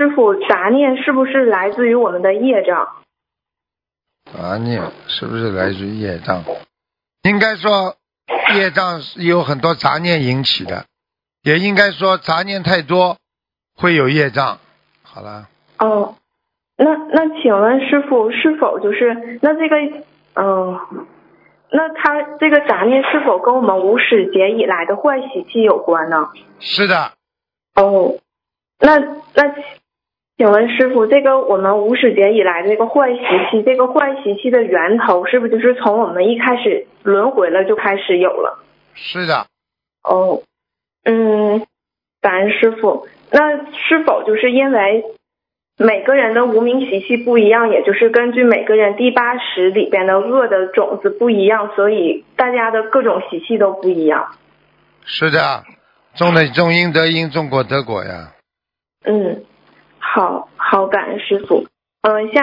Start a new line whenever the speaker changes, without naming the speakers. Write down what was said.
师傅，杂念是不是来自于我们的业障？
杂念是不是来自于业障？应该说业障是有很多杂念引起的，也应该说杂念太多会有业障。好了。
哦，那请问师傅，是否就是那这个那他这个杂念是否跟我们无始劫以来的坏习气有关呢？
是的。
哦，那请问师傅，这个我们无始劫以来的这个坏习气，这个坏习气的源头是不是就是从我们一开始轮回了就开始有了？
是的。
哦，感恩师傅。那是否就是因为每个人的无明习气不一样，也就是根据每个人第80里边的恶的种子不一样，所以大家的各种习气都不一样？
是的，种因得因，种果得果呀。
好，感恩师傅。下